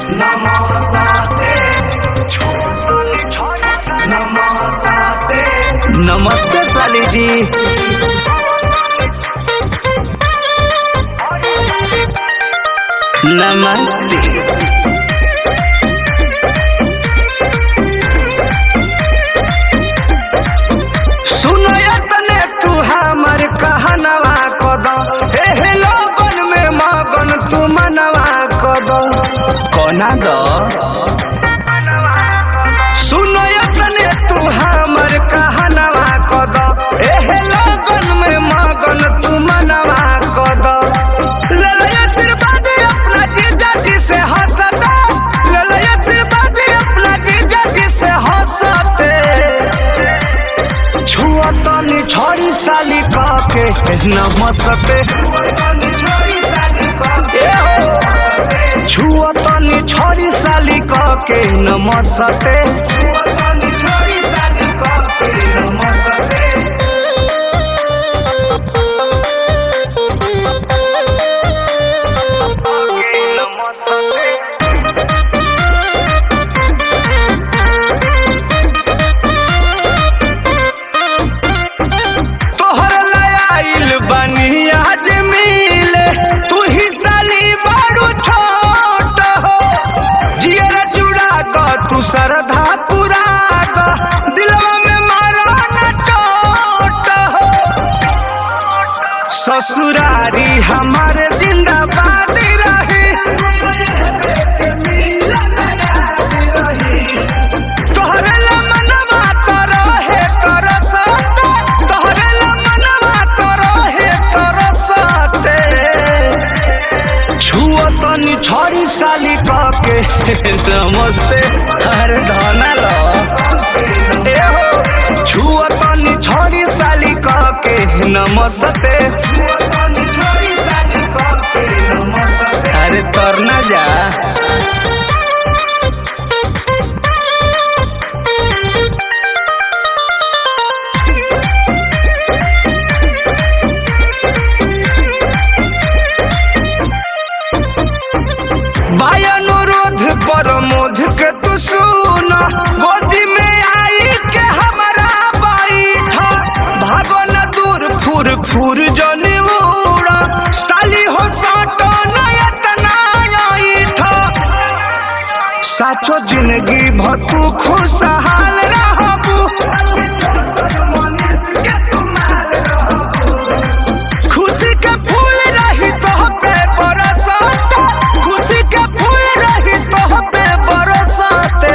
नमस्ते साली जी। नमस्ते। सुनो तने तू हमर कहनवा कदम हे लोगन में मगन तू मनवा कदम कोना दो। सुनो तने तू हमर कहनवा कदम हे लोगन में मगन तू मनवा कदम। ले ले आशीर्वाद अपना जीजा जी से हंसता, ले ले आशीर्वाद अपना जीजा जी से हंसते। छुआ तनी छोरी साली काके नमस्ते। छुआ तनी छोरी साली काके नमस्ते। श्रद्धा पूरा दिलवा में मारा न चोट हो। ससुरारी हमारे जिंदाबाद रही, तोहरे ला मनवा तो रहे तरसते, तोहरे ला मनवा तो रहे तरसते। छुआ तनी छोरी साली काके नमस्ते। अरे धना लो छुआ तनी छोरी साली काके नमस्ते। अरे तरना जा। प्रमोद के तू सुना, गोदी में आई के हमारा बैठा। भागो न दूर फुर फुर जनी उड़ा, साली हो साटो नयतना था। साचो जिंदगी भतू खुशहाल रहबू, खुशी के फूल रही तो पे बरसता, खुशी के फूल रही तो पे बरसते।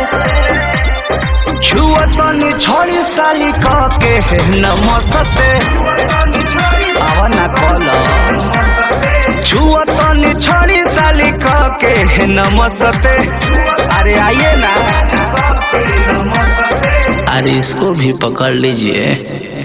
छुआ तनी छोरी साली काके नमस्ते। आवा ना कलो छुआ तनी छोरी साली काके नमस्ते। अरे आइए ना, अरे इसको भी पकड़ लीजिए।